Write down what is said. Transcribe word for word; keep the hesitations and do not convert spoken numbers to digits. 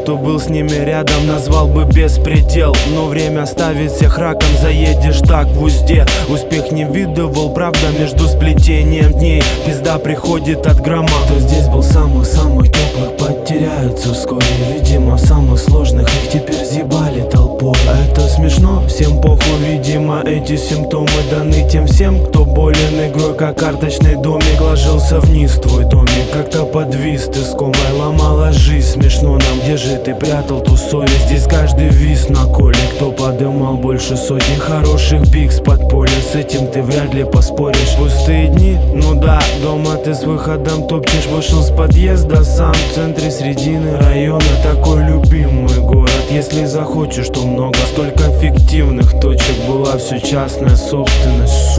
кто был с ними рядом, назвал бы беспредел. Но время ставит всех раком, заедешь так в узде. Успех не видывал, правда, между сплетением дней. Пизда приходит от грома. Кто здесь был самых-самых теплых, потеряются вскоре. Видимо, в самых сложных их теперь зебали толпой. А это смешно, всем похуй, видимо, эти симптомы даны тем всем, кто болен игрой, как карточный домик. Ложился вниз твой домик, как-то подвис ты скомой, ломала жизнь. Смешно нам, где же ты прятал ту совесть? Здесь каждый вис на коле, кто подымал больше сотни хороших биг с подполья. С этим ты вряд ли поспоришь. Пустые дни, ну да, дома ты с выходом топчешь. Вышел с подъезда сам в центре средины района. Такой любимый город, если захочешь, то много. Столько фиктивных точек, была все частная собственность.